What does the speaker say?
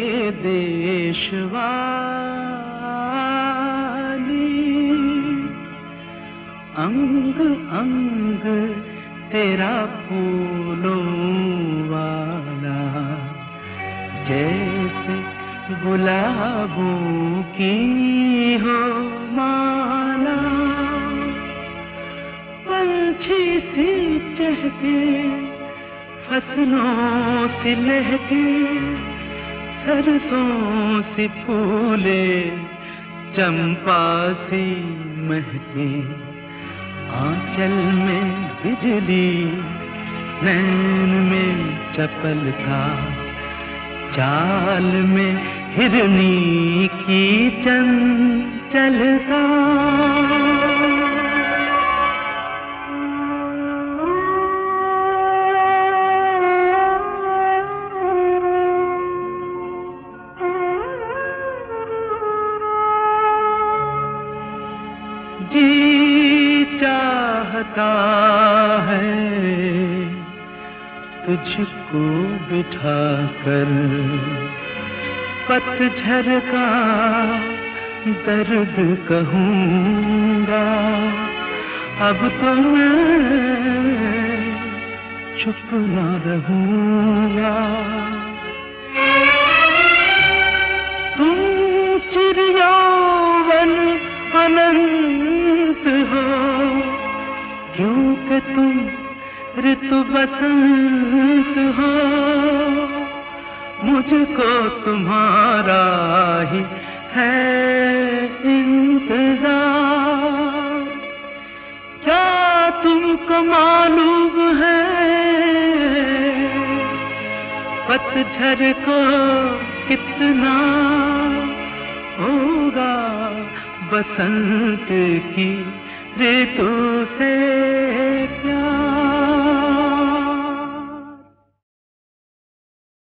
देशवाली, अंग अंग तेरा फूलों वाला, जैसे गुलाबों की हो माला। पंछी सी चहके फसलों से लहके, सरसों सी फूले चंपा सी महके। आंचल में बिजली नैन में चपलता, चाल में हिरनी की चंचलता। जी चाहता है तुझको बिठा कर, पतझड़ का दर्द कहूँगा। अब तो मैं चुप न रहूँगा। तुम चिरयौवन अनंत हो, क्योंकि तुम ऋतु बसंत हो। मुझको तुम्हारा ही है इंतजार। क्या तुमको मालूम है पतझड़ को कितना होगा बसंत की ऋतु से